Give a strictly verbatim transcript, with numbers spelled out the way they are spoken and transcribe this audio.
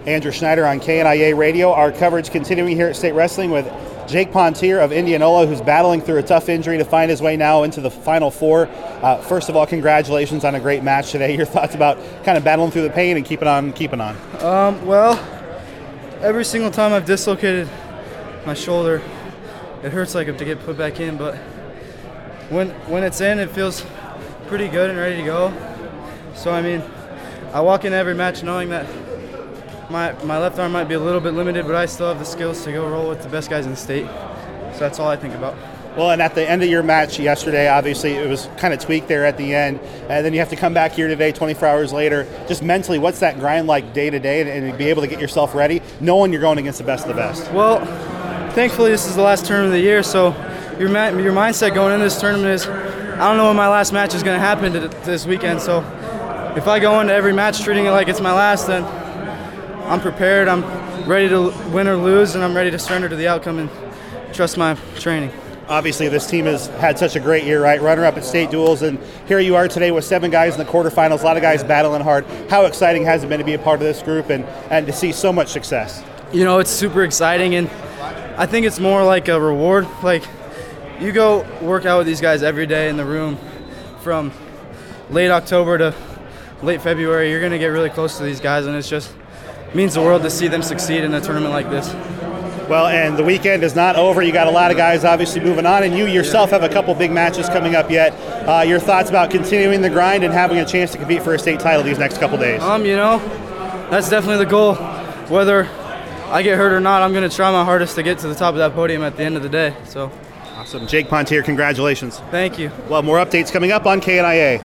Andrew Schneider on K N I A Radio. Our coverage continuing here at State Wrestling with Jake Pontier of Indianola, who's battling through a tough injury to find his way now into the Final Four. Uh, first of all, congratulations on a great match today. Your thoughts about kind of battling through the pain and keeping on, keeping on? Um, well, every single time I've dislocated my shoulder, it hurts like to get put back in, but when when it's in, it feels pretty good and ready to go. So, I mean, I walk in every match knowing that My my left arm might be a little bit limited, but I still have the skills to go roll with the best guys in the state. So that's all I think about. Well, and at the end of your match yesterday, obviously it was kind of tweaked there at the end, and then you have to come back here today twenty-four hours later. Just mentally, what's that grind like day to day, and be able to get yourself ready, knowing you're going against the best of the best? Well, thankfully this is the last tournament of the year, so your ma- your mindset going into this tournament is, I don't know when my last match is going to happen to this weekend, so if I go into every match treating it like it's my last, then I'm prepared, I'm ready to win or lose, and I'm ready to surrender to the outcome and trust my training. Obviously, this team has had such a great year, right? Runner-up at state duels, and here you are today with seven guys in the quarterfinals, a lot of guys battling hard. How exciting has it been to be a part of this group and, and to see so much success? You know, it's super exciting, and I think it's more like a reward. Like, you go work out with these guys every day in the room from late October to late February. You're going to get really close to these guys, and it's just means the world to see them succeed in a tournament like this. Well, and the weekend is not over. You got a lot of guys obviously moving on, and you yourself have a couple big matches coming up yet. Uh, your thoughts about continuing the grind and having a chance to compete for a state title these next couple days? Um, you know, that's definitely the goal. Whether I get hurt or not, I'm going to try my hardest to get to the top of that podium at the end of the day. So, awesome. Jake Pontier, congratulations. Thank you. Well, more updates coming up on K N I A.